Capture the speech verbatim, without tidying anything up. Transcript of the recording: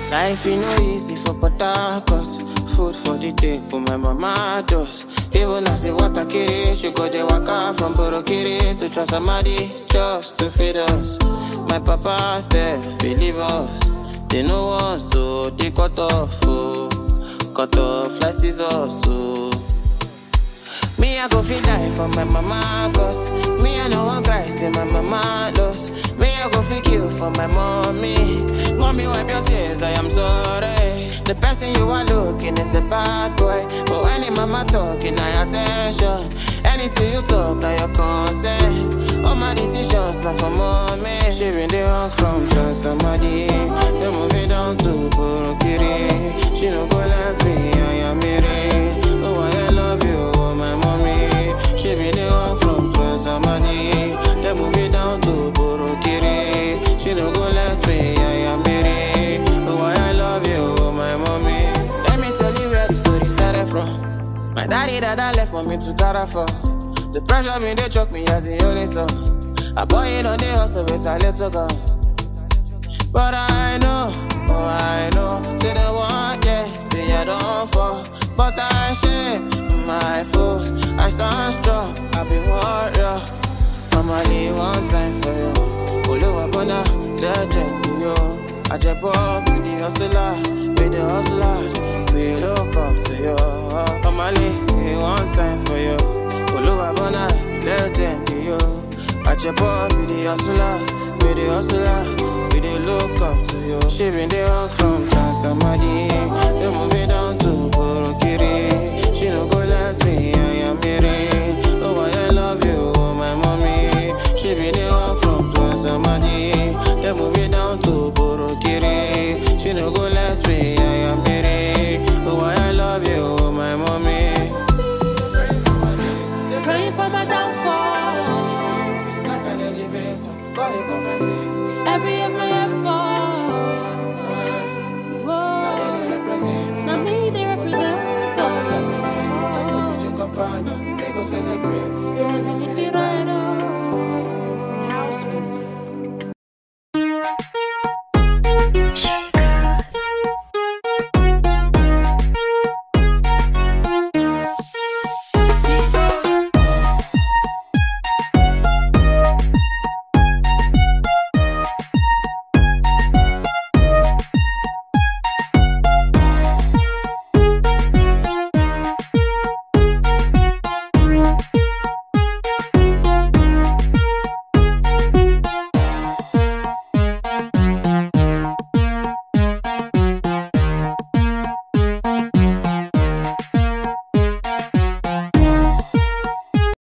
Life is no easy for Port food for the day, but my mama does. Even as the water carry, she go the waka from Borokiri to Trasamadi just to feed us. My papa said, believe us. They know us, so they cut off, oh. Cut off like scissors, so me, I go feel die for my mama, cause me, I know one cry, say my mama lost. Me, I go feel kill for my mommy. Mommy, wipe your tears, I am sorry. The person you are looking is a bad boy, but when your mama talking, I attention. Anything you talk, now your consent. All my decisions, not for mommy. She been the walk from somebody. They move it down to Borokiri. She no go last me, I am Mary. Oh, I love you, oh, my mommy. She been the walk from somebody. They move it down to Borokiri. She no go last me, I am Mary. Oh, I love you, oh, my mommy. Let me tell you where the story started from. My daddy that I left mommy to Carafo. The pressure been they choke me as the only son. I boy it on the hustle with a little gun. But I know, oh I know, say the one, yeah, say I don't fall. But I share my foes, I stand strong, I be warrior. I'm only one time for you. Oluwa bona, legend to you. I jump up with the hustler, with the hustler. We look up to you. I'm only one time for you. Oluwa bona, legend to you. I jump up with the hustlers, with the hustler. We dey look up to you. She been the walk from Tansamadi. They move it down to Borokiri.